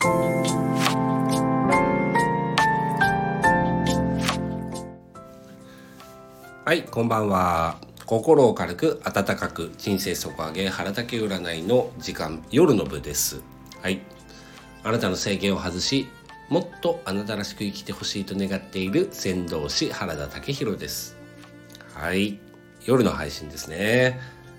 はい、こんばんは。心を軽く温かく人生底上げ腹たけ占いの時間、夜の部です。はい、あなたの制限を外し、もっとあなたらしく生きてほしいと願っている先導師原田武弘です。はい、夜の配信ですね。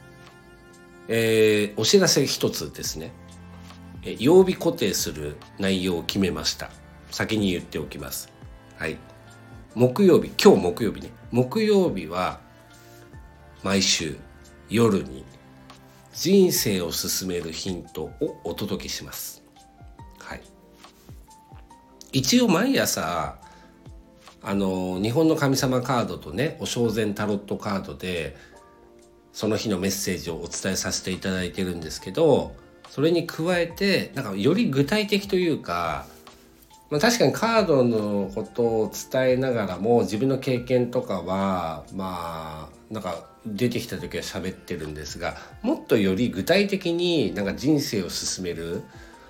お知らせ一つですね。曜日固定する内容を決めました。先に言っておきます。はい。木曜日、今日木曜日ね。木曜日は毎週夜に人生を進めるヒントをお届けします。はい。一応毎朝日本の神様カードとね、お正禅タロットカードでその日のメッセージをお伝えさせていただいてるんですけど、それに加えてなんかより具体的というか、確かにカードのことを伝えながらも自分の経験とかはなんか出てきた時は喋ってるんですが、もっとより具体的になんか人生を進める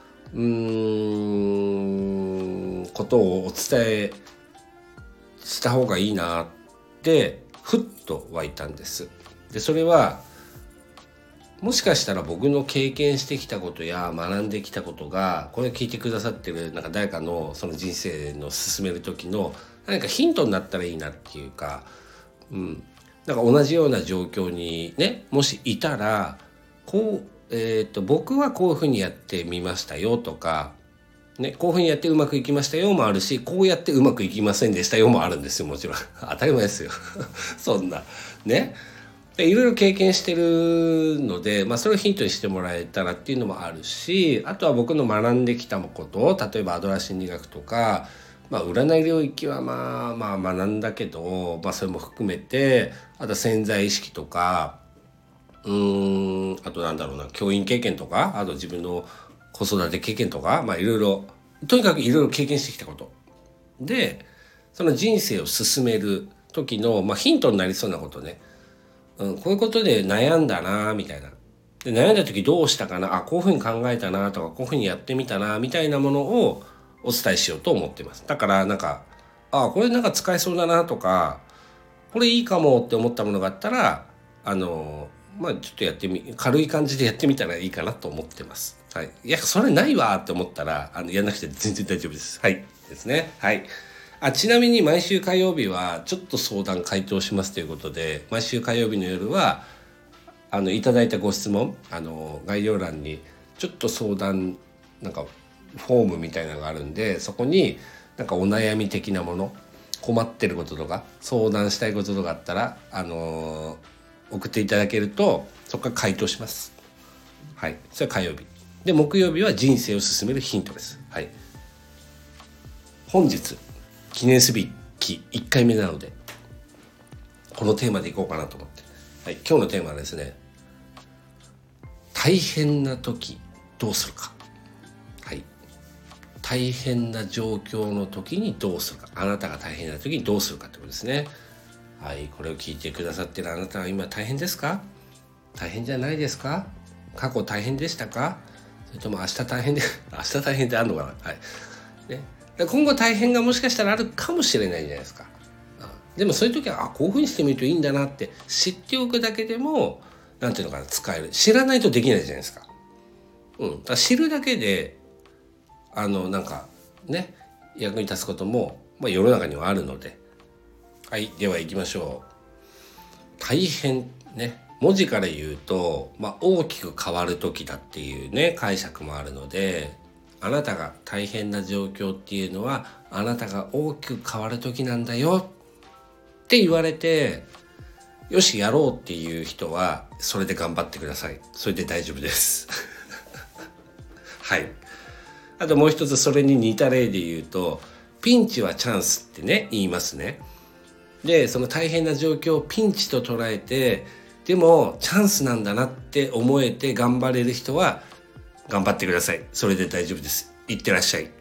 ことをお伝えした方がいいなってふっと湧いたんです。でそれはもしかしたら僕の経験してきたことや学んできたことが、これ聞いてくださってるなんか誰かのその人生の進める時の何かヒントになったらいいなっていうか、なんか同じような状況にね、もしいたらこう、僕はこういうふうにやってみましたよとか、ね、こういうふうにやってうまくいきましたよもあるし、こうやってうまくいきませんでしたよもあるんですよ。もちろん当たり前ですよそんなね。いろいろ経験してるので、それをヒントにしてもらえたらっていうのもあるし、あとは僕の学んできたこと例えばアドラー心理学とか、占い領域は学んだけど、それも含めて、あと潜在意識とかあと教員経験とか、あと自分の子育て経験とか、いろいろとにかくいろいろ経験してきたことで、その人生を進める時の、ヒントになりそうなことね、こういうことで悩んだなみたいな。で悩んだ時どうしたかな、こういうふうに考えたなとか、こういうふうにやってみたなみたいなものをお伝えしようと思ってます。だからなんかこれなんか使えそうだなとか、これいいかもって思ったものがあったらちょっと軽い感じでやってみたらいいかなと思ってます。はい。いやそれないわって思ったらやんなくて全然大丈夫です。はいですね。はい。ちなみに毎週火曜日はちょっと相談回答しますということで、毎週火曜日の夜はいただいたご質問概要欄にちょっと相談なんかフォームみたいなのがあるんで、そこになんかお悩み的なもの、困ってることとか相談したいこととかあったら送っていただけると、そこから回答します。はい。それは火曜日で、木曜日は人生を進めるヒントです。はい。本日記念すべき1回目なので、このテーマでいこうかなと思って、はい、今日のテーマはですね、大変な時どうするか。はい。大変な状況の時にどうするか、あなたが大変な時にどうするかってことですね。はい、これを聞いてくださってるあなたは今大変ですか？大変じゃないですか？過去大変でしたか？それとも明日大変で明日大変ってあるのかな。はい。ね。今後大変がもしかしたらあるかもしれないじゃないですか。でもそういう時はこういうふうにしてみるといいんだなって知っておくだけでも、なんていうのかな、使える。知らないとできないじゃないですか。だから知るだけでなんかね、役に立つことも、世の中にはあるので。はい、では行きましょう。大変ね、文字から言うと、大きく変わる時だっていうね解釈もあるので、あなたが大変な状況っていうのはあなたが大きく変わる時なんだよって言われて、よしやろうっていう人はそれで頑張ってください。それで大丈夫ですはい。あともう一つ、それに似た例で言うと、ピンチはチャンスってね言いますね。でその大変な状況をピンチと捉えて、でもチャンスなんだなって思えて頑張れる人は頑張ってください。それで大丈夫です。いってらっしゃい。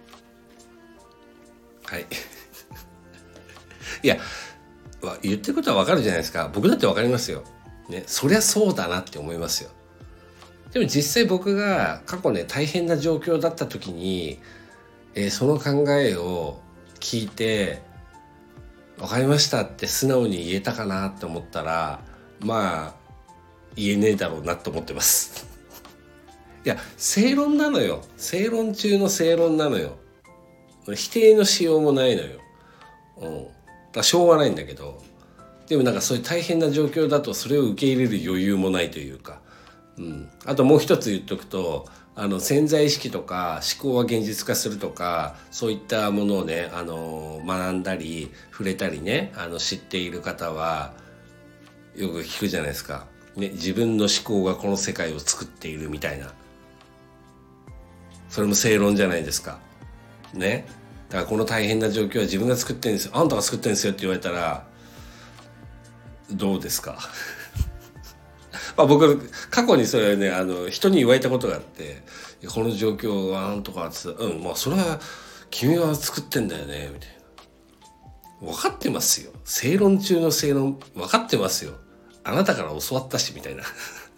はいいや言ってることはわかるじゃないですか。僕だってわかりますよ、ね、そりゃそうだなって思いますよ。でも実際僕が過去ね大変な状況だった時にその考えを聞いて分かりましたって素直に言えたかなって思ったら、まあ言えねえだろうなと思ってますいや正論なのよ。正論中の正論なのよ。否定のしようもないのよ。だからしょうがないんだけど、でもなんかそういう大変な状況だとそれを受け入れる余裕もないというか、あともう一つ言っとくと、潜在意識とか思考は現実化するとか、そういったものをね、学んだり触れたりね、知っている方はよく聞くじゃないですか、ね、自分の思考がこの世界を作っているみたいな。それも正論じゃないですかね。だからこの大変な状況は自分が作ってるんですよ、あんたが作ってるんですよって言われたらどうですかまあ僕過去にそれね、人に言われたことがあって、この状況はなんとかって言ったら、まあそれは君が作ってんだよねみたいな。分かってますよ、正論中の正論分かってますよ、あなたから教わったしみたいな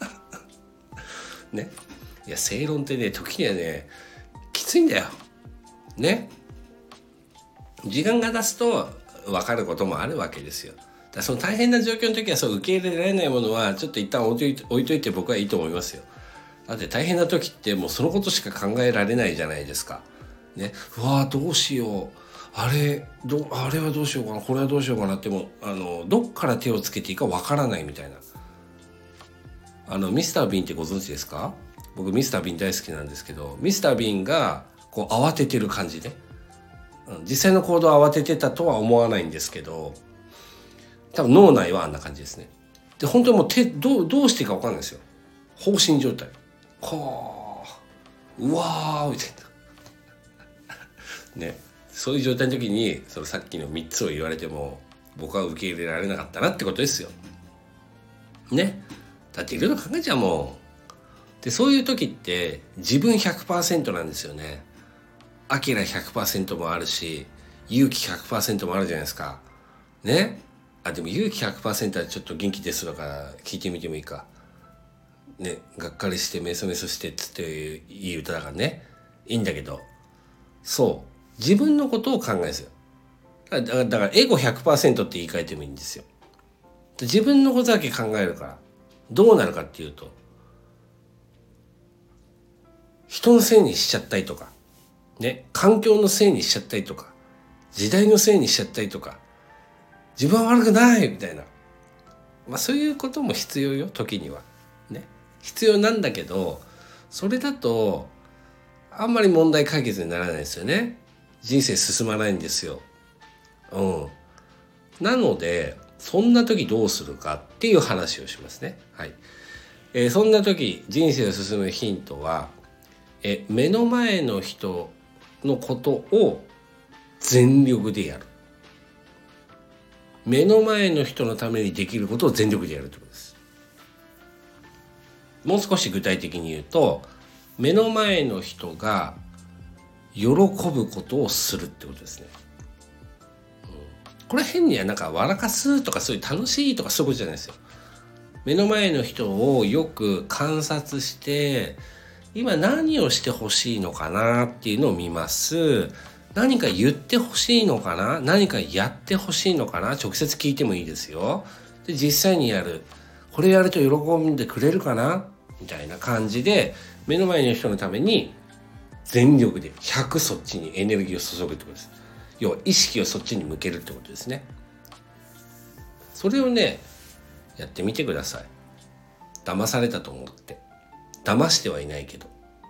ね。いや正論ってね、時にはねきついんだよね。時間が経つと分かることもあるわけですよ。だからその大変な状況の時はそう受け入れられないものはちょっと一旦置いといて僕はいいと思いますよ。だって大変な時ってもうそのことしか考えられないじゃないですかね。うわどうしよう、あれはどうしようかな、これはどうしようかなって、もどっから手をつけていいか分からないみたいな。ミスター・ビーンってご存知ですか？僕ミスター・ビーン大好きなんですけど、ミスター・ビーンがこう慌ててる感じね、実際の行動を慌ててたとは思わないんですけど、多分脳内はあんな感じですね。で本当にもうどうしていいか分かんないですよ。放心状態、はあうわーみたいなね。そういう状態の時にそのさっきの3つを言われても僕は受け入れられなかったなってことですよね。だっていろいろ考えちゃうもん。でそういう時って自分 100% なんですよね。アキラ 100% もあるし、勇気 100% もあるじゃないですかね。でも勇気 100% はちょっと元気ですとか聞いてみてもいいかね。がっかりしてメソメソしてっつっていい歌だからね、いいんだけど、そう自分のことを考えるんですよ。だからエゴ 100% って言い換えてもいいんですよ。自分のことだけ考えるからどうなるかっていうと、人のせいにしちゃったりとかね、環境のせいにしちゃったりとか、時代のせいにしちゃったりとか、自分は悪くないみたいな、そういうことも必要よ、時にはね。必要なんだけど、それだとあんまり問題解決にならないですよね。人生進まないんですよ。なのでそんな時どうするかっていう話をしますね。はい。そんな時人生を進むヒントは、目の前の人のことを全力でやる。目の前の人のためにできることを全力でやるということです。もう少し具体的に言うと、目の前の人が喜ぶことをするってことですね。これ変にはなんか笑かすとかそういう楽しいとかそういうことじゃないですよ。目の前の人をよく観察して、今何をしてほしいのかなっていうのを見ます。何か言ってほしいのかな、何かやってほしいのかな、直接聞いてもいいですよ。で実際にやる、これやると喜んでくれるかなみたいな感じで、目の前の人のために全力で100そっちにエネルギーを注ぐってことです。要は意識をそっちに向けるってことですね。それをねやってみてください。騙されたと思って。騙してはいないけど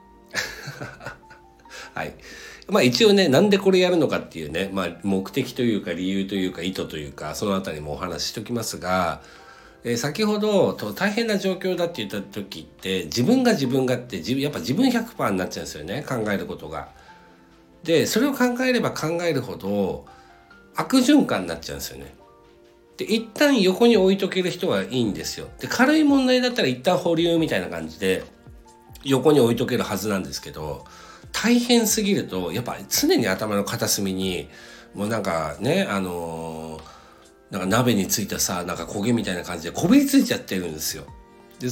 はい。一応ね、なんでこれやるのかっていうね、目的というか理由というか意図というか、そのあたりもお話ししておきますが、先ほど大変な状況だって言った時って自分がってやっぱ自分 100% になっちゃうんですよね、考えることが。でそれを考えれば考えるほど悪循環になっちゃうんですよね。で一旦横に置いとける人はいいんですよ。で軽い問題だったら一旦保留みたいな感じで横に置いとけるはずなんですけど、大変すぎるとやっぱ常に頭の片隅にもうなんかね、なんか鍋についたさ、なんか焦げみたいな感じでこびりついちゃってるんですよ。で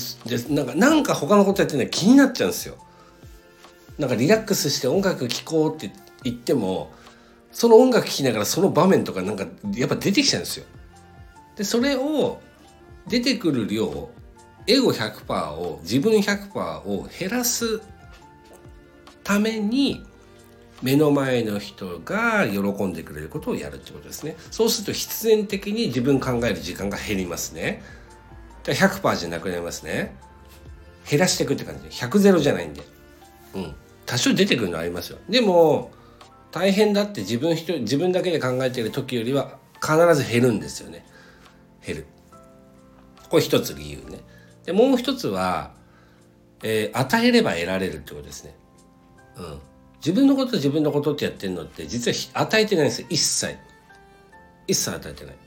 なんか他のことやってるの気になっちゃうんですよ。なんかリラックスして音楽聴こうって言ってもその音楽聴きながらその場面とかなんかやっぱ出てきちゃうんですよ。でそれを出てくる量エゴ 100% を自分 100% を減らすために目の前の人が喜んでくれることをやるってことですね。そうすると必然的に自分考える時間が減りますね。100% じゃなくなりますね。減らしていくって感じで100ゼロじゃないんで、多少出てくるのありますよ。でも大変だって自分だけで考えている時よりは必ず減るんですよね。減る。これ一つ理由ね。でもう一つは、与えれば得られるってことですね。自分のことってやってるのって実は与えてないんですよ。一切与えてない。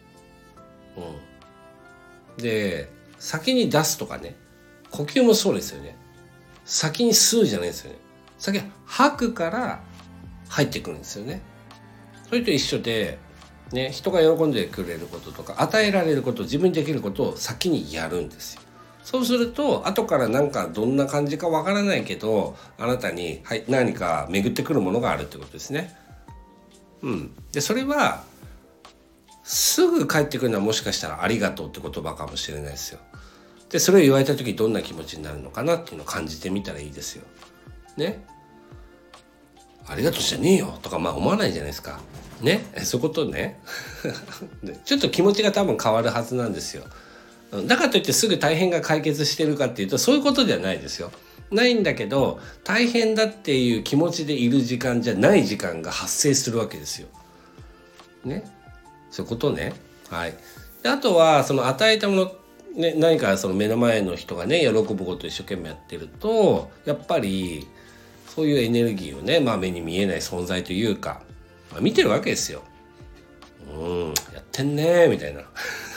で先に出すとかね、呼吸もそうですよね。先に吸うじゃないですよね。先は吐くから入ってくるんですよね。それと一緒で、ね、人が喜んでくれることとか与えられること、自分にできることを先にやるんですよ。そうすると後からなんかどんな感じかわからないけどあなたに、何か巡ってくるものがあるってことですね。でそれはすぐ返ってくるのはもしかしたらありがとうって言葉かもしれないですよ。でそれを言われた時どんな気持ちになるのかなっていうのを感じてみたらいいですよ。ね。ありがとうじゃねえよとか思わないじゃないですか。ね。そういうことね。ちょっと気持ちが多分変わるはずなんですよ。だからといってすぐ大変が解決してるかっていうとそういうことではないですよ。ないんだけど大変だっていう気持ちでいる時間じゃない時間が発生するわけですよ。ね。そういうことね。はい。であとはその与えたもの、ね、何かその目の前の人がね喜ぶことを一生懸命やってるとやっぱりそういうエネルギーをね、目に見えない存在というか、見てるわけですよ。やってんねみたいな。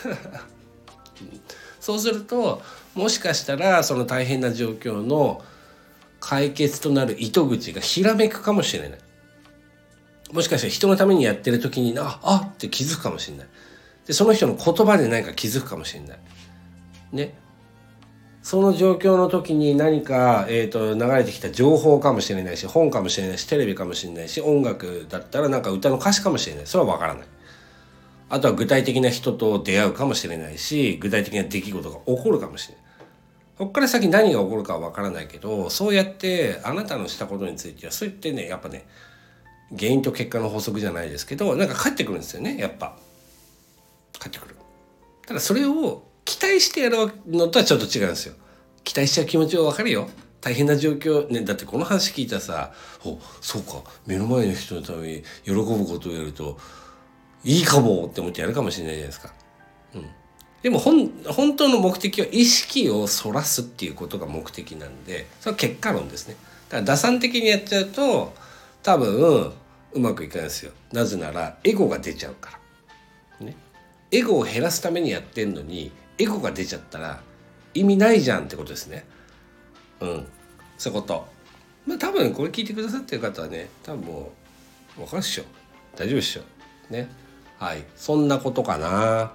そうするともしかしたらその大変な状況の解決となる糸口がひらめくかもしれない。もしかしたら人のためにやってる時にあって気づくかもしれない。でその人の言葉で何か気づくかもしれないね。その状況の時に何か、流れてきた情報かもしれないし本かもしれないしテレビかもしれないし音楽だったらなんか歌の歌詞かもしれない。それは分からない。あとは具体的な人と出会うかもしれないし具体的な出来事が起こるかもしれない。ここから先何が起こるかは分からないけどそうやってあなたのしたことについてはそう言ってねやっぱね原因と結果の法則じゃないですけどなんか返ってくるんですよね。やっぱ返ってくる。ただそれを期待してやるのとはちょっと違うんですよ。期待しちゃう気持ちは分かるよ。大変な状況ね。だってこの話聞いたらさそうか目の前の人のために喜ぶことをやるといいかもって思ってやるかもしれないじゃないですか。でも本当の目的は意識をそらすっていうことが目的なんでそれは結果論ですね。だから打算的にやっちゃうと多分うまくいかないですよ。なぜならエゴが出ちゃうからね。エゴを減らすためにやってんのにエゴが出ちゃったら意味ないじゃんってことですね。そういうこと。多分これ聞いてくださってる方はね多分もう分かるっしょ。大丈夫っしょね。はい、そんなことかな。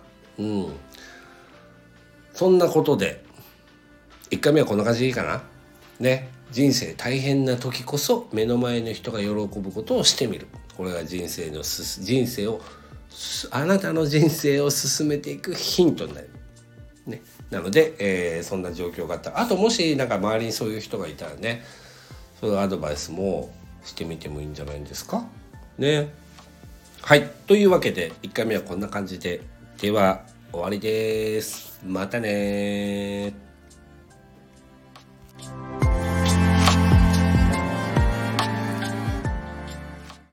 そんなことで1回目はこんな感じでいいかなね。人生大変な時こそ目の前の人が喜ぶことをしてみる。これがあなたの人生を進めていくヒントになる、ね、なので、そんな状況があったらあともしなんか周りにそういう人がいたらねそういうアドバイスもしてみてもいいんじゃないんですかね。はい、というわけで1回目はこんな感じででは終わりです。またね。